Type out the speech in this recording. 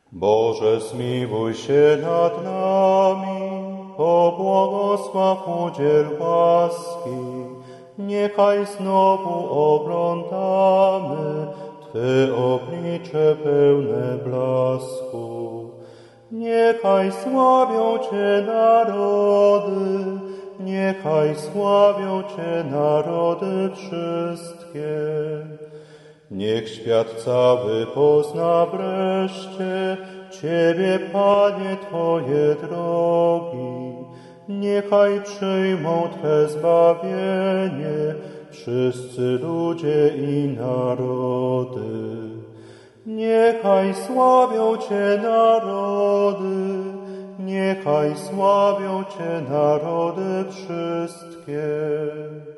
Boże, zmiłuj się nad nami, pobłogosław udziel łaski, niechaj znowu oglądamy Twe oblicze pełne blasku. Niechaj sławią Cię narody, niechaj sławią Cię narody wszystkie. Niech świat cały pozna wreszcie Ciebie, Panie, Twoje drogi. Niechaj przyjmą Twe zbawienie wszyscy ludzie i narody. Niechaj sławią Cię narody, niechaj sławią Cię narody wszystkie.